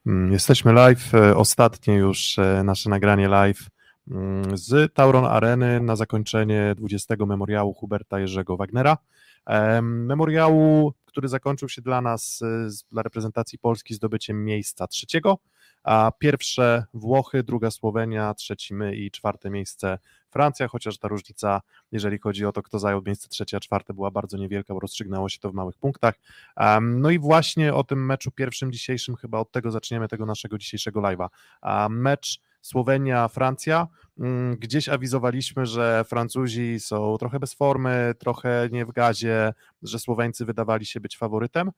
Jesteśmy live, ostatnie już nasze nagranie live z Tauron Areny na zakończenie 20. memoriału Huberta Jerzego Wagnera. Memoriału, który zakończył się dla nas, dla reprezentacji Polski zdobyciem miejsca 3, a pierwsze Włochy, druga Słowenia, trzeci my i czwarte miejsce Francja, chociaż ta różnica, jeżeli chodzi o to, kto zajął miejsce 3, a 4, była bardzo niewielka, bo rozstrzygnęło się to w małych punktach. No i właśnie o tym meczu pierwszym dzisiejszym, chyba od tego zaczniemy, tego naszego dzisiejszego live'a. Mecz Słowenia-Francja, gdzieś awizowaliśmy, że Francuzi są trochę bez formy, trochę nie w gazie, że Słoweńcy wydawali się być faworytem,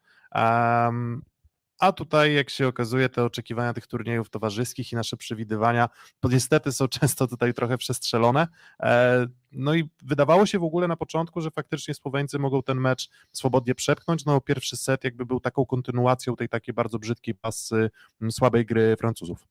a tutaj, jak się okazuje, te oczekiwania tych turniejów towarzyskich i nasze przewidywania, to niestety są często tutaj trochę przestrzelone. No i wydawało się w ogóle na początku, że faktycznie Słoweńcy mogą ten mecz swobodnie przepchnąć. No pierwszy set jakby był taką kontynuacją tej takiej bardzo brzydkiej pasy, słabej gry Francuzów.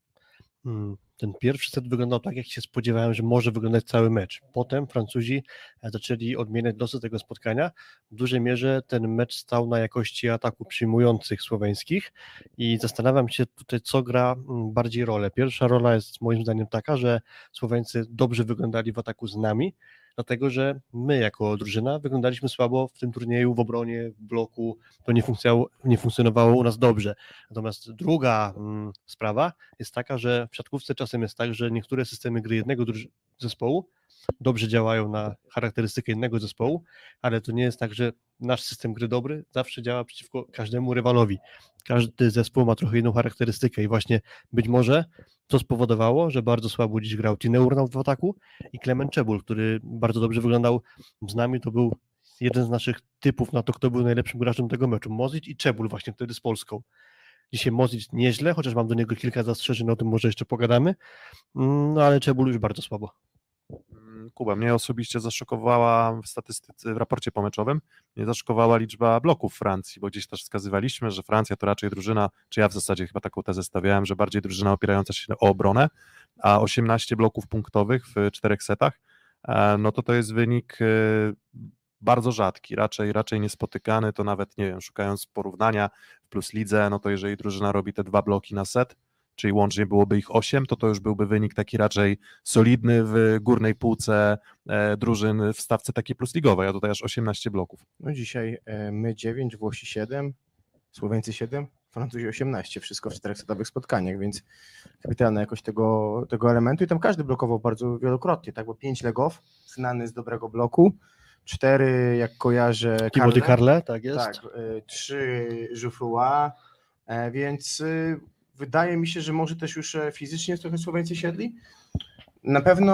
Ten pierwszy set wyglądał tak, jak się spodziewałem, że może wyglądać cały mecz. Potem Francuzi zaczęli odmieniać losy tego spotkania. W dużej mierze ten mecz stał na jakości ataku przyjmujących słoweńskich i zastanawiam się tutaj, co gra bardziej rolę. Pierwsza rola jest moim zdaniem taka, że Słoweńcy dobrze wyglądali w ataku z nami, dlatego że my jako drużyna wyglądaliśmy słabo w tym turnieju, w obronie, w bloku, to nie funkcjonowało u nas dobrze. Natomiast druga sprawa jest taka, że w siatkówce czasem jest tak, że niektóre systemy gry jednego zespołu dobrze działają na charakterystykę innego zespołu, ale to nie jest tak, że nasz system gry dobry zawsze działa przeciwko każdemu rywalowi. Każdy zespół ma trochę inną charakterystykę i właśnie być może to spowodowało, że bardzo słabo dziś grał Tine Urnał w ataku i Klement Czebul, który bardzo dobrze wyglądał z nami, to był jeden z naszych typów na to, kto był najlepszym graczem tego meczu. Mozic i Czebul właśnie wtedy z Polską. Dzisiaj Mozic nieźle, chociaż mam do niego kilka zastrzeżeń, o tym może jeszcze pogadamy, no ale Czebul już bardzo słabo. Kuba, mnie osobiście zaszokowała w raporcie pomeczowym, mnie zaszokowała liczba bloków Francji, bo gdzieś też wskazywaliśmy, że Francja to raczej drużyna, czy ja w zasadzie chyba taką tezę stawiałem, że bardziej drużyna opierająca się o obronę, a 18 bloków punktowych w 4 setach, no to jest wynik bardzo rzadki, raczej niespotykany, to nawet, nie wiem, szukając porównania w Plus Lidze, no to jeżeli drużyna robi te 2 bloki na set, czyli łącznie byłoby ich 8, to już byłby wynik taki raczej solidny w górnej półce drużyn w stawce takiej plusligowej, a tutaj aż 18 bloków. No dzisiaj my 9, Włosi 7, Słoweńcy 7, Francuzi 18, wszystko w 4-setowych spotkaniach, więc kapitalna jakość tego elementu i tam każdy blokował bardzo wielokrotnie, tak, bo 5 Legow, znany z dobrego bloku, 4, jak kojarzę, Timothy Carle, tak jest. Tak, 3 Jouffroy, więc wydaje mi się, że może też już fizycznie trochę Słoweńcy siedli. Na pewno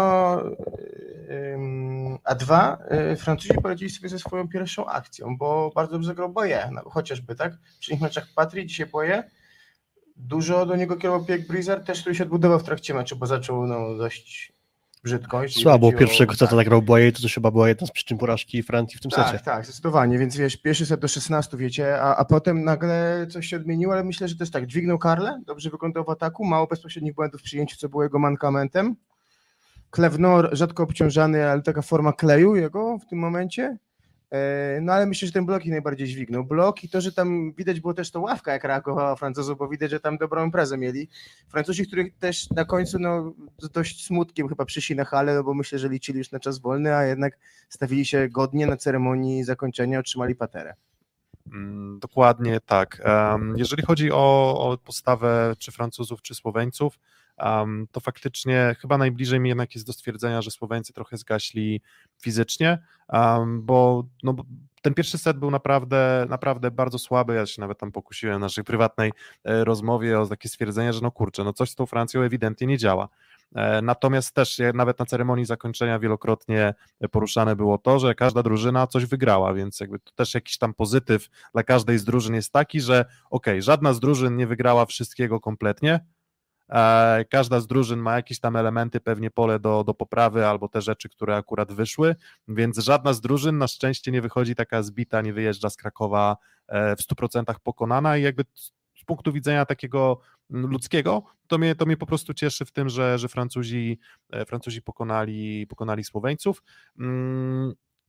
a 2 Francuzi poradzili sobie ze swoją pierwszą akcją, bo bardzo dobrze grał Boye, no, chociażby tak. W poprzednich meczach Patry, dzisiaj Boye. Dużo do niego kierował Pierre Brizard, też który się odbudował w trakcie meczu, bo zaczął dość brzydko. Słabo pierwszego seta tak grał Boye, to też chyba była jedna z przyczyn porażki Francji w tym secie. Tak, zdecydowanie, więc wiesz, pierwszy set do 16, wiecie, a potem nagle coś się odmieniło, ale myślę, że to jest tak, dźwignął Carle, dobrze wyglądał w ataku, mało bezpośrednich błędów w przyjęciu, co było jego mankamentem. Klewno, rzadko obciążany, ale taka forma kleju jego w tym momencie. No ale myślę, że ten blok ich najbardziej dźwignął. Blok i to, że tam widać było też to ławka, jak reagowała Francuzów, bo widać, że tam dobrą imprezę mieli. Francuzi, których też na końcu z dość smutkiem chyba przyszli na halę, no bo myślę, że liczyli już na czas wolny, a jednak stawili się godnie na ceremonii zakończenia, otrzymali paterę. Dokładnie tak. Jeżeli chodzi o postawę czy Francuzów, czy Słoweńców, to faktycznie chyba najbliżej mi jednak jest do stwierdzenia, że Słoweńcy trochę zgaśli fizycznie, bo ten pierwszy set był naprawdę bardzo słaby. Ja się nawet tam pokusiłem w naszej prywatnej rozmowie o takie stwierdzenie, że coś z tą Francją ewidentnie nie działa. Natomiast też nawet na ceremonii zakończenia wielokrotnie poruszane było to, że każda drużyna coś wygrała, więc jakby to też jakiś tam pozytyw dla każdej z drużyn jest taki, że żadna z drużyn nie wygrała wszystkiego kompletnie, każda z drużyn ma jakieś tam elementy, pewnie pole do poprawy albo te rzeczy, które akurat wyszły, więc żadna z drużyn na szczęście nie wychodzi taka zbita, nie wyjeżdża z Krakowa w 100% pokonana i jakby z punktu widzenia takiego ludzkiego, to mnie po prostu cieszy w tym, że Francuzi pokonali Słoweńców.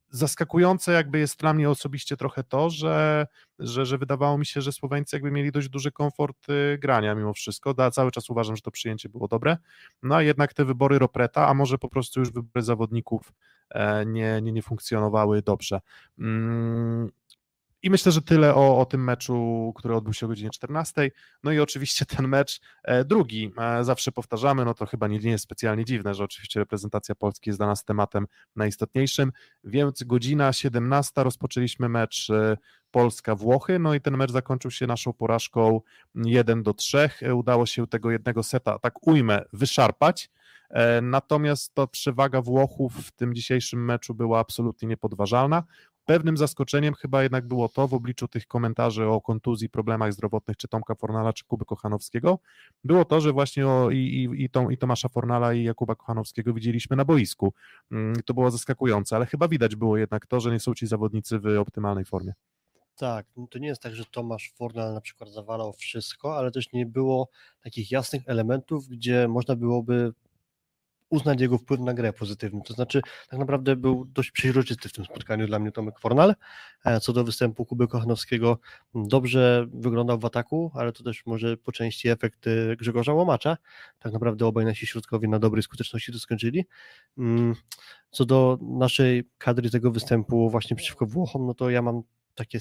zaskakujące jakby jest dla mnie osobiście trochę to, że wydawało mi się, że Słoweńcy jakby mieli dość duży komfort grania mimo wszystko. Cały czas uważam, że to przyjęcie było dobre, no a jednak te wybory Ropreta, a może po prostu już wybory zawodników nie funkcjonowały dobrze. I myślę, że tyle o tym meczu, który odbył się o godzinie 14. No i oczywiście ten mecz drugi, zawsze powtarzamy, no to chyba nie jest specjalnie dziwne, że oczywiście reprezentacja Polski jest dla nas tematem najistotniejszym, więc godzina 17 rozpoczęliśmy mecz Polska-Włochy, no i ten mecz zakończył się naszą porażką 1-3. Udało się tego jednego seta, tak ujmę, wyszarpać, natomiast to przewaga Włochów w tym dzisiejszym meczu była absolutnie niepodważalna. Pewnym zaskoczeniem chyba jednak było to, w obliczu tych komentarzy o kontuzji, problemach zdrowotnych czy Tomka Fornala, czy Kuby Kochanowskiego, było to, że właśnie i Tomasza Fornala i Jakuba Kochanowskiego widzieliśmy na boisku. To było zaskakujące, ale chyba widać było jednak to, że nie są ci zawodnicy w optymalnej formie. Tak, to nie jest tak, że Tomasz Fornal na przykład zawalał wszystko, ale też nie było takich jasnych elementów, gdzie można byłoby uznać jego wpływ na grę pozytywny. To znaczy, tak naprawdę był dość przeźroczysty w tym spotkaniu dla mnie Tomek Fornal. Co do występu Kuby Kochanowskiego, dobrze wyglądał w ataku, ale to też może po części efekt Grzegorza Łomacza. Tak naprawdę obaj nasi środkowi na dobrej skuteczności to skończyli. Co do naszej kadry tego występu właśnie przeciwko Włochom, no to ja mam takie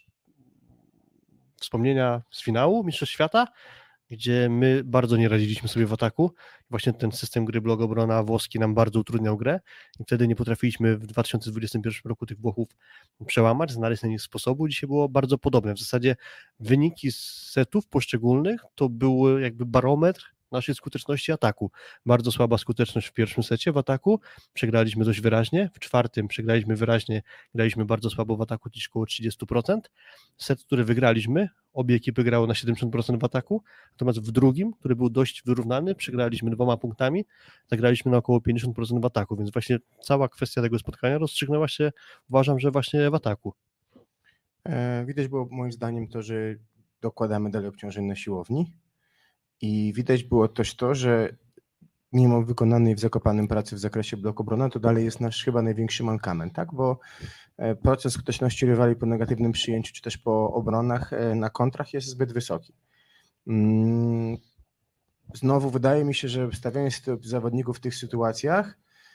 wspomnienia z finału Mistrzostw Świata, gdzie my bardzo nie radziliśmy sobie w ataku. Właśnie ten system gry blok obrona włoski nam bardzo utrudniał grę i wtedy nie potrafiliśmy w 2021 roku tych Włochów przełamać, znaleźć na nich sposobu. Dzisiaj było bardzo podobne. W zasadzie wyniki z setów poszczególnych to był jakby barometr naszej skuteczności ataku. Bardzo słaba skuteczność w pierwszym secie w ataku, przegraliśmy dość wyraźnie, w czwartym przegraliśmy wyraźnie, graliśmy bardzo słabo w ataku, gdzieś około 30%. Set, który wygraliśmy, obie ekipy grały na 70% w ataku, natomiast w drugim, który był dość wyrównany, przegraliśmy 2 punktami, zagraliśmy na około 50% w ataku, więc właśnie cała kwestia tego spotkania rozstrzygnęła się, uważam, że właśnie w ataku. Widać było moim zdaniem to, że dokładamy dalej obciążeń na siłowni i widać było też to, że mimo wykonanej w Zakopanem pracy w zakresie bloku obrony, to dalej jest nasz chyba największy mankament, tak? Bo procent skuteczności rywali po negatywnym przyjęciu, czy też po obronach na kontrach jest zbyt wysoki. Znowu wydaje mi się, że stawianie zawodników w tych sytuacjach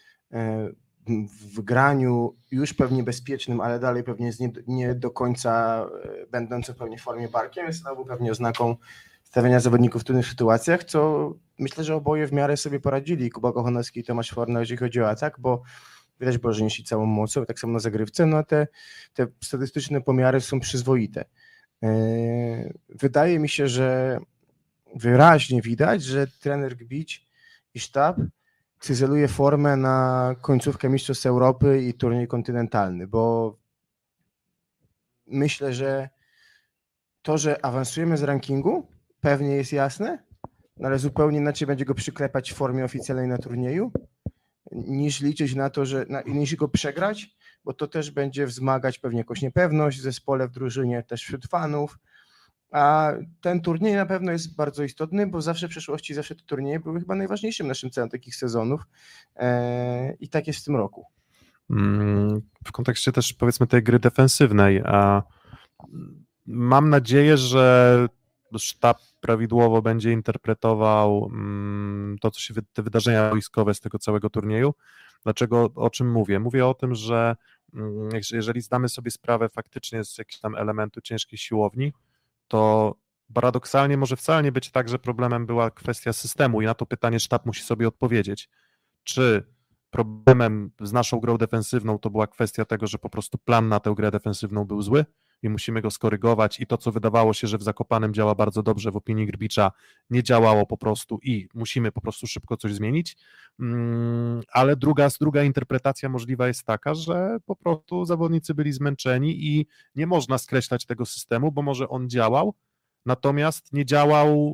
w graniu już pewnie bezpiecznym, ale dalej pewnie jest nie do końca będącym pewnie w formie barkiem, jest znowu pewnie oznaką stawiania zawodników w trudnych sytuacjach, co myślę, że oboje w miarę sobie poradzili, Kuba Kochanowski i Tomasz Fornal, jeżeli chodzi o atak, bo widać było, że nieśli całą mocą, tak samo na zagrywce, no te statystyczne pomiary są przyzwoite. Wydaje mi się, że wyraźnie widać, że trener Gbić i sztab cyzeluje formę na końcówkę Mistrzostw Europy i turniej kontynentalny, bo myślę, że to, że awansujemy z rankingu, pewnie jest jasne, no ale zupełnie inaczej będzie go przyklepać w formie oficjalnej na turnieju, niż liczyć na to, że niż go przegrać, bo to też będzie wzmagać pewnie jakąś niepewność w zespole, w drużynie, też wśród fanów, a ten turniej na pewno jest bardzo istotny, bo zawsze w przeszłości, zawsze te turnieje były chyba najważniejszym naszym celem takich sezonów i tak jest w tym roku. W kontekście też powiedzmy tej gry defensywnej, mam nadzieję, że sztab prawidłowo będzie interpretował to, co się te wydarzenia wojskowe z tego całego turnieju. Dlaczego, o czym mówię? Mówię o tym, że jeżeli zdamy sobie sprawę faktycznie z jakiegoś tam elementu ciężkiej siłowni, to paradoksalnie może wcale nie być tak, że problemem była kwestia systemu i na to pytanie sztab musi sobie odpowiedzieć. Czy problemem z naszą grą defensywną to była kwestia tego, że po prostu plan na tę grę defensywną był zły i musimy go skorygować i to, co wydawało się, że w Zakopanem działa bardzo dobrze, w opinii Grbicza nie działało po prostu i musimy po prostu szybko coś zmienić, ale druga interpretacja możliwa jest taka, że po prostu zawodnicy byli zmęczeni i nie można skreślać tego systemu, bo może on działał, natomiast nie działał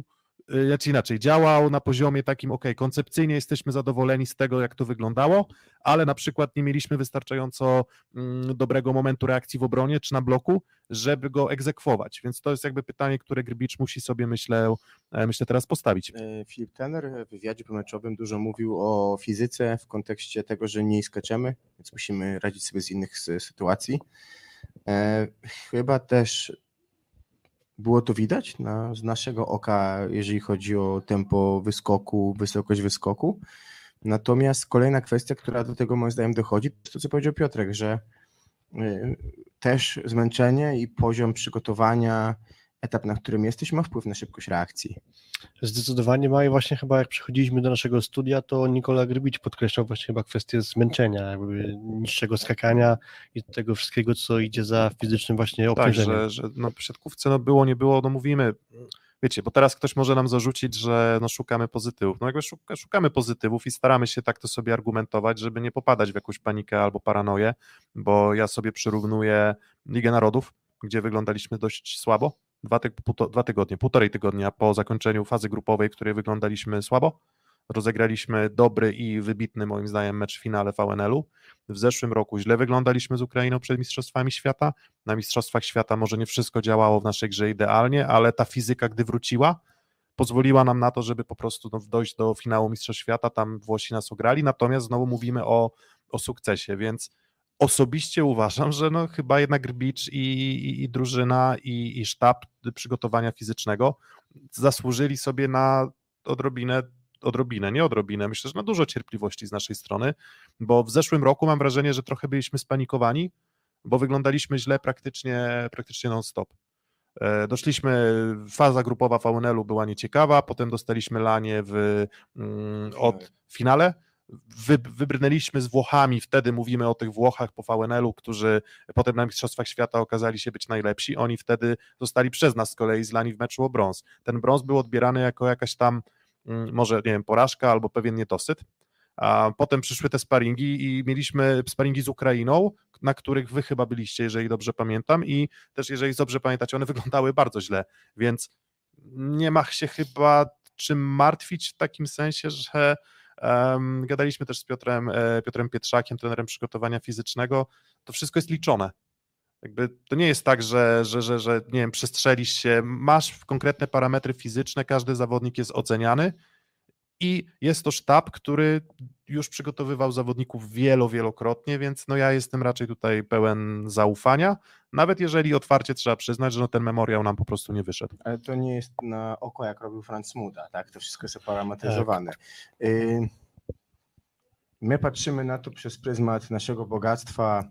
Znaczy inaczej, działał na poziomie takim, koncepcyjnie jesteśmy zadowoleni z tego, jak to wyglądało, ale na przykład nie mieliśmy wystarczająco dobrego momentu reakcji w obronie czy na bloku, żeby go egzekwować, więc to jest jakby pytanie, które Grbić musi sobie, myślę teraz postawić. Filip Tener w wywiadzie pomeczowym dużo mówił o fizyce w kontekście tego, że nie skaczemy, więc musimy radzić sobie z innych sytuacji. Chyba też było to widać z naszego oka, jeżeli chodzi o tempo wyskoku, wysokość wyskoku. Natomiast kolejna kwestia, która do tego moim zdaniem dochodzi, to co powiedział Piotrek, że też zmęczenie i poziom przygotowania, etap, na którym jesteś, ma wpływ na szybkość reakcji. Zdecydowanie ma i właśnie chyba jak przychodziliśmy do naszego studia, to Nikola Grbić podkreślał właśnie chyba kwestię zmęczenia, jakby niższego skakania i tego wszystkiego, co idzie za fizycznym właśnie obciążeniem. Tak, że w siatkówce było, nie było, mówimy, wiecie, bo teraz ktoś może nam zarzucić, że szukamy pozytywów. Jakby szukamy pozytywów i staramy się tak to sobie argumentować, żeby nie popadać w jakąś panikę albo paranoję, bo ja sobie przyrównuję Ligę Narodów, gdzie wyglądaliśmy dość słabo, 2 tygodnie, 1,5 tygodnia po zakończeniu fazy grupowej, w której wyglądaliśmy słabo. Rozegraliśmy dobry i wybitny, moim zdaniem, mecz w finale VNL-u. W zeszłym roku źle wyglądaliśmy z Ukrainą przed Mistrzostwami Świata. Na Mistrzostwach Świata może nie wszystko działało w naszej grze idealnie, ale ta fizyka, gdy wróciła, pozwoliła nam na to, żeby po prostu dojść do finału Mistrzostw Świata. Tam Włosi nas ograli, natomiast znowu mówimy o sukcesie, więc osobiście uważam, że chyba jednak Grbić i drużyna i sztab przygotowania fizycznego zasłużyli sobie na myślę, że na dużo cierpliwości z naszej strony, bo w zeszłym roku mam wrażenie, że trochę byliśmy spanikowani, bo wyglądaliśmy źle praktycznie non-stop. Faza grupowa VNL-u była nieciekawa, potem dostaliśmy lanie od finale, wybrnęliśmy z Włochami, wtedy mówimy o tych Włochach po VNL-u, którzy potem na Mistrzostwach Świata okazali się być najlepsi, oni wtedy zostali przez nas z kolei zlani w meczu o brąz. Ten brąz był odbierany jako jakaś tam może, nie wiem, porażka albo pewien niedosyt, a potem przyszły te sparingi i mieliśmy sparingi z Ukrainą, na których wy chyba byliście, jeżeli dobrze pamiętam, i też jeżeli dobrze pamiętacie, one wyglądały bardzo źle, więc nie ma się chyba czym martwić w takim sensie, że gadaliśmy też z Piotrem Pietrzakiem, trenerem przygotowania fizycznego, to wszystko jest liczone. Jakby to nie jest tak, że nie wiem, przestrzelisz się, masz konkretne parametry fizyczne, każdy zawodnik jest oceniany i jest to sztab, który już przygotowywał zawodników wielokrotnie, więc ja jestem raczej tutaj pełen zaufania, nawet jeżeli otwarcie trzeba przyznać, że ten memoriał nam po prostu nie wyszedł. Ale to nie jest na oko, jak robił Franz Muda, tak? To wszystko jest oparametryzowane. Tak. My patrzymy na to przez pryzmat naszego bogactwa,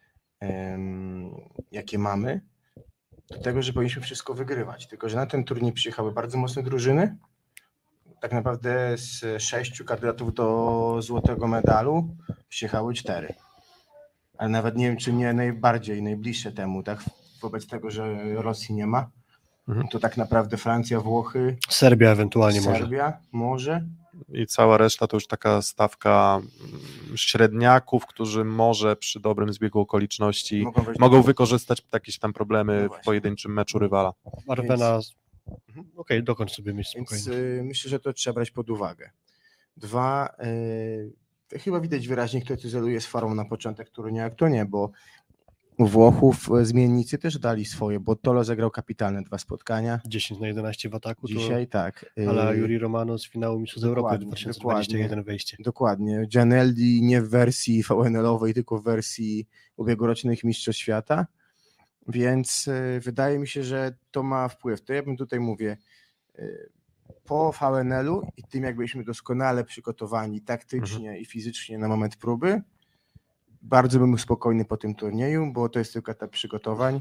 jakie mamy, do tego, że powinniśmy wszystko wygrywać. Tylko że na ten turniej przyjechały bardzo mocne drużyny. Tak naprawdę z 6 kandydatów do złotego medalu przyjechały 4. Ale nawet nie wiem, czy nie najbliższe temu, tak? Wobec tego, że Rosji nie ma, to tak naprawdę Francja, Włochy, Serbia ewentualnie może. I cała reszta to już taka stawka średniaków, którzy może przy dobrym zbiegu okoliczności mogą wykorzystać jakieś tam problemy w pojedynczym meczu rywala. Arwena, dokończ sobie myśl spokojnie. Więc myślę, że to trzeba brać pod uwagę. 2, chyba widać wyraźnie, kto celuje z farą na początek turnieju, a kto nie, bo u Włochów zmiennicy też dali swoje, bo Tolo zagrał kapitalne 2 spotkania. 10/11 w ataku. Dzisiaj tak. Ale Juri Romano z finału Mistrzostw Europy 2021 wejście. Dokładnie. Gianelli nie w wersji VNL-owej, tylko w wersji ubiegłorocznych Mistrzostw Świata, więc wydaje mi się, że to ma wpływ. To ja bym tutaj mówię, po VNL-u i tym jak byliśmy doskonale przygotowani taktycznie i fizycznie na moment próby, bardzo bym był spokojny po tym turnieju, bo to jest tylko etap przygotowań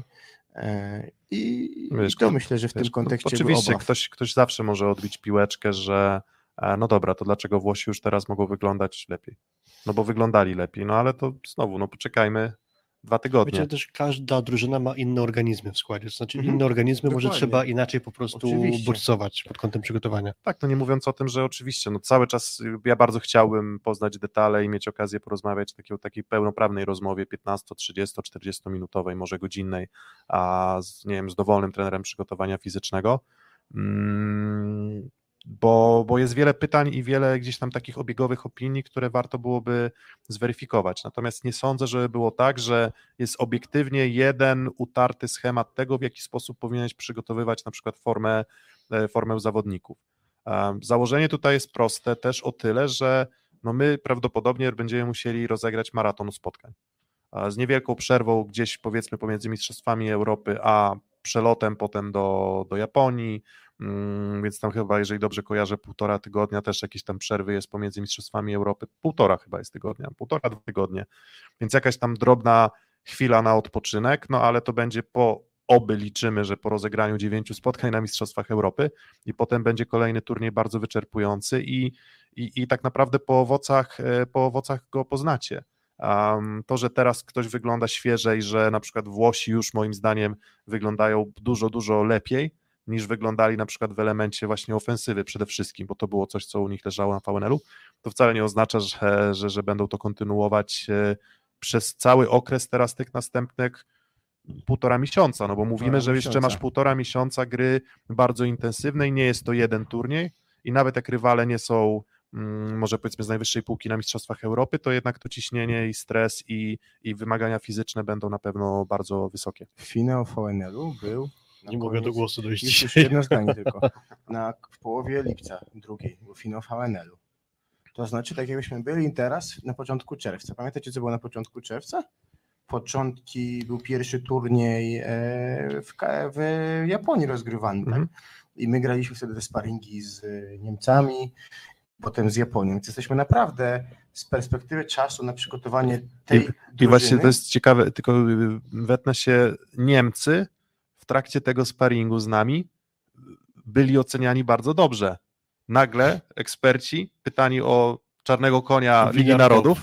i to myślę, że w tym kontekście oczywiście ktoś zawsze może odbić piłeczkę, że no dobra, to dlaczego Włosi już teraz mogą wyglądać lepiej? No bo wyglądali lepiej, ale to znowu, poczekajmy 2 tygodnie. Wiecie, też każda drużyna ma inne organizmy w składzie, to znaczy inne organizmy może trzeba inaczej po prostu bodźcować pod kątem przygotowania. Tak, nie mówiąc o tym, że oczywiście cały czas ja bardzo chciałbym poznać detale i mieć okazję porozmawiać o takiej pełnoprawnej rozmowie 15, 30, 40 minutowej, może godzinnej, a z dowolnym trenerem przygotowania fizycznego. bo jest wiele pytań i wiele gdzieś tam takich obiegowych opinii, które warto byłoby zweryfikować. Natomiast nie sądzę, żeby było tak, że jest obiektywnie jeden utarty schemat tego, w jaki sposób powinieneś przygotowywać na przykład formę zawodników. Założenie tutaj jest proste też o tyle, że no my prawdopodobnie będziemy musieli rozegrać maraton spotkań. Z niewielką przerwą gdzieś powiedzmy pomiędzy Mistrzostwami Europy a przelotem potem do Japonii, więc tam chyba, jeżeli dobrze kojarzę, 1,5 tygodnia też jakieś tam przerwy jest pomiędzy Mistrzostwami Europy, 1,5 chyba jest tygodnia, 1,5-2 tygodnie, więc jakaś tam drobna chwila na odpoczynek, no ale to będzie oby liczymy, że po rozegraniu 9 spotkań na Mistrzostwach Europy i potem będzie kolejny turniej bardzo wyczerpujący i tak naprawdę po owocach go poznacie. To, że teraz ktoś wygląda świeżej, że na przykład Włosi już moim zdaniem wyglądają dużo, dużo lepiej niż wyglądali na przykład w elemencie właśnie ofensywy przede wszystkim, bo to było coś, co u nich leżało na VNL-u, to wcale nie oznacza, że będą to kontynuować przez cały okres teraz tych następnych 1,5 miesiąca, no bo mówimy, że jeszcze masz 1,5 miesiąca gry bardzo intensywnej, nie jest to jeden turniej i nawet jak rywale nie są może powiedzmy z najwyższej półki na Mistrzostwach Europy, to jednak to ciśnienie i stres i wymagania fizyczne będą na pewno bardzo wysokie. Finał VNL-u był... Nie mogę do głosu dojść. Już jedno zdanie tylko. W połowie lipca drugiej był finał VNL-u. To znaczy, tak jakbyśmy byli teraz na początku czerwca. Pamiętacie, co było na początku czerwca? Był pierwszy turniej w Japonii rozgrywany. Tak? I my graliśmy wtedy te sparingi z Niemcami, potem z Japonią. Więc jesteśmy naprawdę z perspektywy czasu na przygotowanie tej drużyny. I właśnie to jest ciekawe, tylko wetnę się, Niemcy w trakcie tego sparingu z nami byli oceniani bardzo dobrze. Nagle eksperci pytani o czarnego konia Ligi Narodów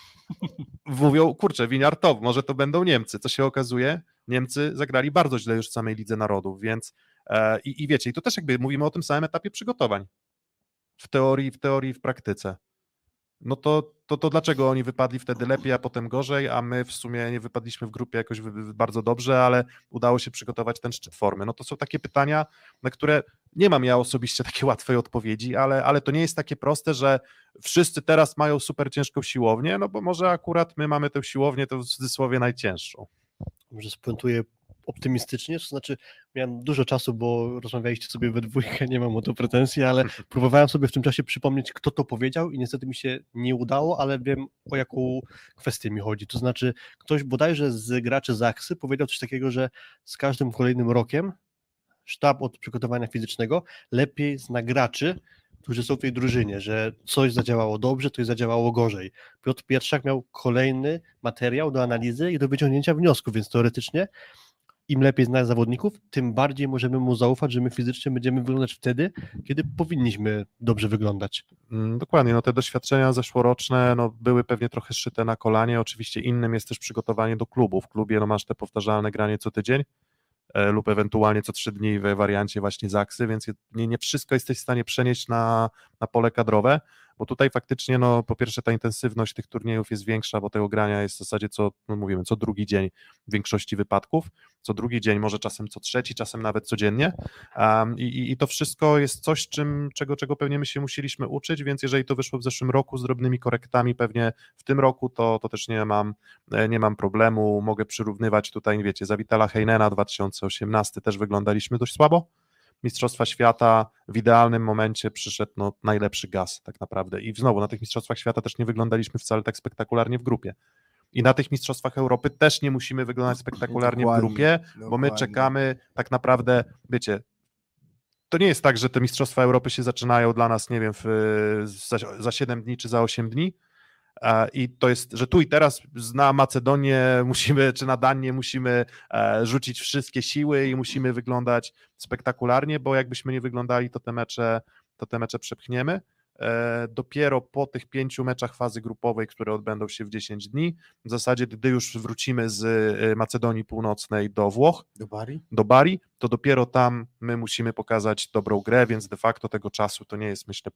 mówią, kurczę, Winiar top, może to będą Niemcy. Co się okazuje, Niemcy zagrali bardzo źle już w samej Lidze Narodów, więc i wiecie, i to też jakby mówimy o tym samym etapie przygotowań. W teorii, w praktyce. No to dlaczego oni wypadli wtedy lepiej, a potem gorzej, a my w sumie nie wypadliśmy w grupie jakoś bardzo dobrze, ale udało się przygotować ten szczyt formy. No to są takie pytania, na które nie mam ja osobiście takiej łatwej odpowiedzi, ale to nie jest takie proste, że wszyscy teraz mają super ciężką siłownię, no bo może akurat my mamy tę siłownię, to w cudzysłowie najcięższą. Może spuentuję optymistycznie, to znaczy miałem dużo czasu, bo rozmawialiście sobie we dwójkę, nie mam o to pretensji, ale próbowałem sobie w tym czasie przypomnieć, kto to powiedział i niestety mi się nie udało, ale wiem, o jaką kwestię mi chodzi. To znaczy ktoś bodajże z graczy Zaksy powiedział coś takiego, że z każdym kolejnym rokiem sztab od przygotowania fizycznego lepiej zna graczy, którzy są w tej drużynie, że coś zadziałało dobrze, coś zadziałało gorzej. Piotr Pietrzak miał kolejny materiał do analizy i do wyciągnięcia wniosków, więc teoretycznie im lepiej znać zawodników, tym bardziej możemy mu zaufać, że my fizycznie będziemy wyglądać wtedy, kiedy powinniśmy dobrze wyglądać. Dokładnie, no te doświadczenia zeszłoroczne były pewnie trochę szyte na kolanie, oczywiście innym jest też przygotowanie do klubu. W klubie masz te powtarzalne granie co tydzień lub ewentualnie co 3 dni w wariancie właśnie Zaksy, więc nie wszystko jesteś w stanie przenieść na pole kadrowe, bo tutaj faktycznie po pierwsze ta intensywność tych turniejów jest większa, bo tego grania jest w zasadzie co drugi dzień w większości wypadków, co drugi dzień, może czasem co trzeci, czasem nawet codziennie i to wszystko jest coś, czego pewnie my się musieliśmy uczyć, więc jeżeli to wyszło w zeszłym roku z drobnymi korektami, pewnie w tym roku to też nie mam problemu, mogę przyrównywać tutaj, wiecie, za Vitala Heinena 2018 też wyglądaliśmy dość słabo, Mistrzostwa Świata w idealnym momencie przyszedł najlepszy gaz tak naprawdę i znowu na tych Mistrzostwach Świata też nie wyglądaliśmy wcale tak spektakularnie w grupie i na tych Mistrzostwach Europy też nie musimy wyglądać spektakularnie w grupie, bo my czekamy tak naprawdę, wiecie, to nie jest tak, że te Mistrzostwa Europy się zaczynają dla nas, nie wiem, za 7 dni czy za 8 dni, i to jest, że tu i teraz na Macedonię musimy, czy na Danię musimy rzucić wszystkie siły i musimy wyglądać spektakularnie, bo jakbyśmy nie wyglądali, to te mecze przepchniemy. Dopiero po tych 5 meczach fazy grupowej, które odbędą się w 10 dni, w zasadzie gdy już wrócimy z Macedonii Północnej do Włoch, do Bari, to dopiero tam my musimy pokazać dobrą grę, więc de facto tego czasu to nie jest, myślę,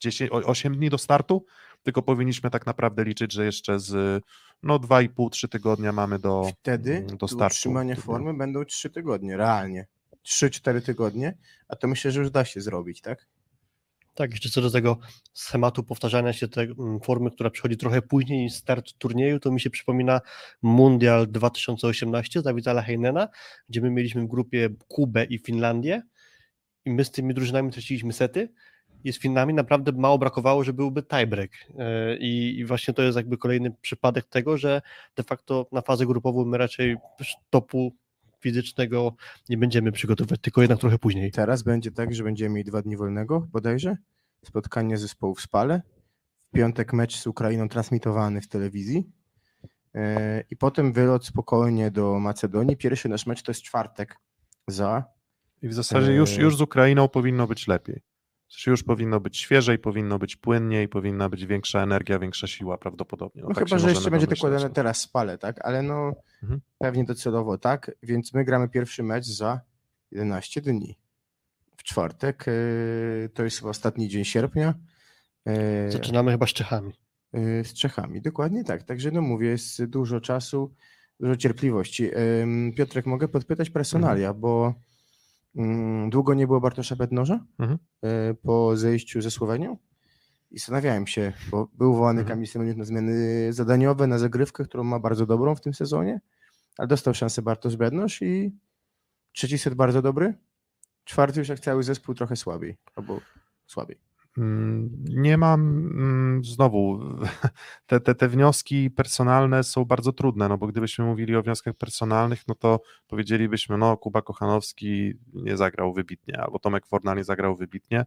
8 dni do startu, tylko powinniśmy tak naprawdę liczyć, że jeszcze z 2,5-3 tygodnia mamy do startu. Utrzymanie formy będą 3 tygodnie, realnie. 3-4 tygodnie, a to myślę, że już da się zrobić, tak? Tak, jeszcze co do tego schematu powtarzania się tej formy, która przychodzi trochę później niż start turnieju, to mi się przypomina Mundial 2018 Dawida Heinena, gdzie my mieliśmy w grupie Kubę i Finlandię i my z tymi drużynami traciliśmy sety i z Finami naprawdę mało brakowało, że byłby tiebreak i właśnie to jest jakby kolejny przypadek tego, że de facto na fazę grupową my raczej topu fizycznego nie będziemy przygotowywać, tylko jednak trochę później. Teraz będzie tak, że będziemy mieli 2 dni wolnego bodajże, spotkanie zespołów w Spale, w piątek mecz z Ukrainą transmitowany w telewizji i potem wylot spokojnie do Macedonii. Pierwszy nasz mecz to jest czwartek I w zasadzie już z Ukrainą powinno być lepiej. Już powinno być świeżej, powinno być płynniej, powinna być większa energia, większa siła prawdopodobnie. No tak chyba, że jeszcze będzie to kładane teraz w Spale, tak? Ale no pewnie docelowo tak, więc my gramy pierwszy mecz za 11 dni. W czwartek, to jest chyba ostatni dzień sierpnia. Zaczynamy chyba z Czechami. Z Czechami, dokładnie tak. Także no mówię, jest dużo czasu, dużo cierpliwości. Piotrek, mogę podpytać personalia, bo długo nie było Bartosza Bednoża po zejściu ze Słowenią i zastanawiałem się, bo był wołany Kamil Semeniuk na zmiany zadaniowe, na zagrywkę, którą ma bardzo dobrą w tym sezonie, ale dostał szansę Bartosz Bednoż i trzeci set bardzo dobry, czwarty już jak cały zespół trochę słabiej, albo słabiej. Nie mam znowu, te wnioski personalne są bardzo trudne, no bo gdybyśmy mówili o wnioskach personalnych, no to powiedzielibyśmy, no Kuba Kochanowski nie zagrał wybitnie, albo Tomek Fornal nie zagrał wybitnie,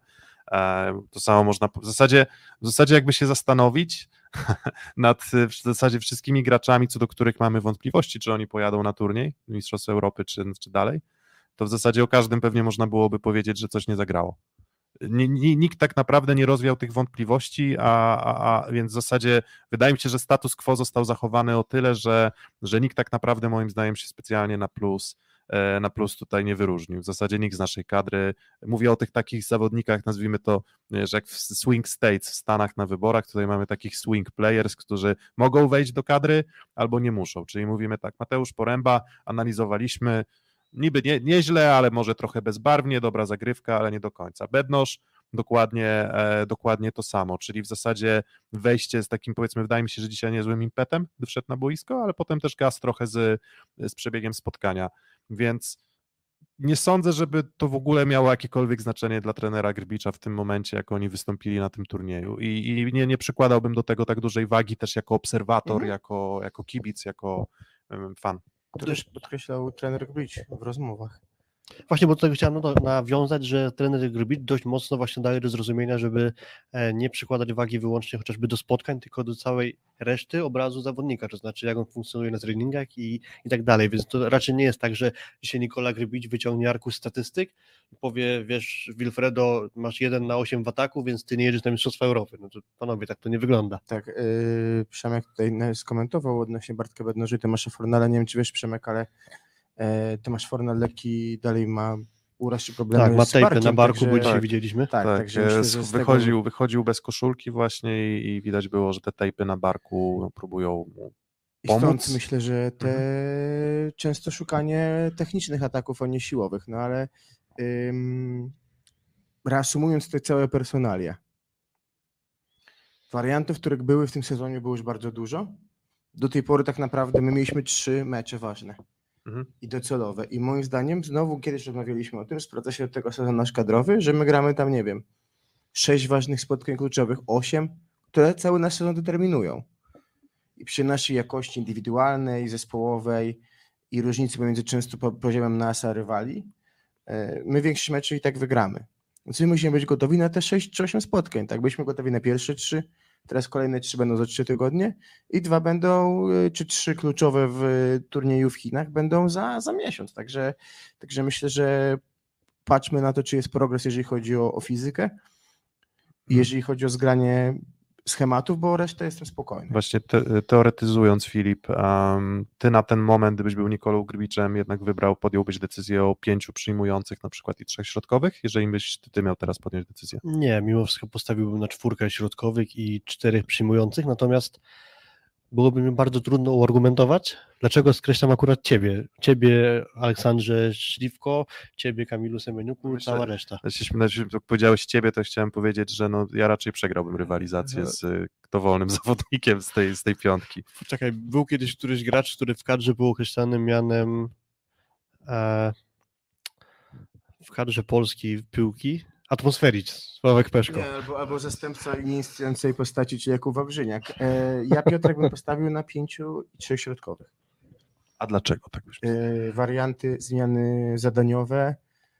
to samo można, w zasadzie jakby się zastanowić nad w zasadzie wszystkimi graczami, co do których mamy wątpliwości, czy oni pojadą na turniej Mistrzostw Europy, czy dalej, to w zasadzie o każdym pewnie można byłoby powiedzieć, że coś nie zagrało. Nikt tak naprawdę nie rozwiał tych wątpliwości, więc w zasadzie wydaje mi się, że status quo został zachowany o tyle, że nikt tak naprawdę moim zdaniem się specjalnie na plus tutaj nie wyróżnił. W zasadzie nikt z naszej kadry, mówię o tych takich zawodnikach, nazwijmy to, że jak w swing states w Stanach na wyborach, tutaj mamy takich swing players, którzy mogą wejść do kadry albo nie muszą, czyli mówimy tak, Mateusz Poręba, analizowaliśmy, niby nieźle, ale może trochę bezbarwnie, dobra zagrywka, ale nie do końca. Bednoż dokładnie to samo, czyli w zasadzie wejście z takim, powiedzmy, wydaje mi się, że dzisiaj niezłym impetem, gdy wszedł na boisko, ale potem też gaz trochę z przebiegiem spotkania, więc nie sądzę, żeby to w ogóle miało jakiekolwiek znaczenie dla trenera Grbicza w tym momencie, jak oni wystąpili na tym turnieju i nie przykładałbym do tego tak dużej wagi też jako obserwator, jako kibic, jako fan. To też podkreślał trener Grbić w rozmowach. Właśnie, bo do tego chciałem nawiązać, że trener Grbić dość mocno właśnie daje do zrozumienia, żeby nie przykładać wagi wyłącznie chociażby do spotkań, tylko do całej reszty obrazu zawodnika, to znaczy jak on funkcjonuje na treningach i tak dalej, więc to raczej nie jest tak, że dzisiaj Nikola Grbić wyciągnie arkusz statystyk i powie, wiesz, Wilfredo, masz 1/8 w ataku, więc ty nie jedziesz na Mistrzostwa Europy. No to panowie, tak to nie wygląda. Tak, Przemek tutaj skomentował odnośnie Bartka Bednoży, Tomasza Fornala, nie wiem czy wiesz Przemek, ale Tomasz Fornal lekki dalej ma uraz czy problemy tak, ma z barkiem. tejpy na barku, także, bo dzisiaj widzieliśmy. Tak, także myślę, że wychodził bez koszulki właśnie i widać było, że te tejpy na barku próbują mu pomóc. I stąd myślę, że często szukanie technicznych ataków, a nie siłowych, no ale reasumując te całe personalia, wariantów, które były w tym sezonie było już bardzo dużo. Do tej pory tak naprawdę my mieliśmy 3 mecze ważne i docelowe. I moim zdaniem, znowu kiedyś rozmawialiśmy o tym, sprawdza się od tego sezon nasz kadrowy, że my gramy tam, nie wiem, 6 ważnych spotkań kluczowych, 8, które cały nasz sezon determinują. I przy naszej jakości indywidualnej, zespołowej i różnicy pomiędzy często poziomem nas a rywali, my większość meczy i tak wygramy. Więc my musimy być gotowi na te 6 czy 8 spotkań. Tak, byliśmy gotowi na pierwsze 3, teraz kolejne 3 będą za 3 tygodnie i 2 będą, czy 3 kluczowe w turnieju w Chinach będą za miesiąc. Także myślę, że patrzmy na to, czy jest progres, jeżeli chodzi o fizykę i jeżeli chodzi o zgranie schematów, bo resztę jestem spokojny. Właśnie teoretyzując, Filip, ty na ten moment, gdybyś był Nikolą Grbiczem, jednak podjąłbyś decyzję o 5 przyjmujących na przykład i 3 środkowych, jeżeli byś ty miał teraz podjąć decyzję? Nie, mimo wszystko postawiłbym na 4 środkowych i 4 przyjmujących, natomiast byłoby mi bardzo trudno uargumentować, dlaczego skreślam akurat ciebie Aleksandrze Śliwko, ciebie Kamilu Semeniuku, Myślę, cała reszta. Jeśli powiedziałeś ciebie, to chciałem powiedzieć, że no, ja raczej przegrałbym rywalizację z dowolnym zawodnikiem z tej piątki. Czekaj, był kiedyś któryś gracz, który w kadrze był określany mianem w kadrze polskiej piłki Atmosferic, Sławek Peszko. Nie, albo zastępca nieistniejącej postaci, czyli Jakub Wawrzyniak. Ja Piotrek bym postawił na 5 i 3 środkowych. A dlaczego tak byś Warianty, zmiany zadaniowe.